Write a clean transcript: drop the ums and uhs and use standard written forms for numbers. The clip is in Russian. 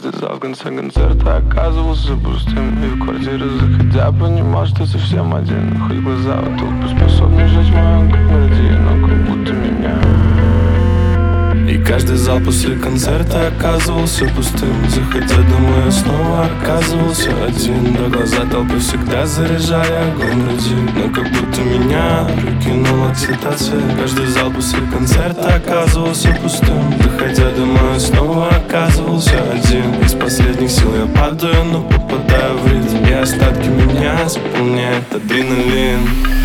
каждый зал в конце концерта оказывался пустым. И в квартиру заходя понимал, что совсем один. Хоть глаза у толпы способны сжечь мою гвардию, но как будто меня. И каждый зал после концерта оказывался пустым. Заходя домой, я снова оказывался один. До глаза толпы всегда заряжая огонь груди. Но как будто меня прикинула цитация. Каждый зал после концерта оказывался пустым. Доходя домой, я снова оказывался один. Из последних сил я падаю, но попадаю в ритм. И остатки меня заполняет адреналин.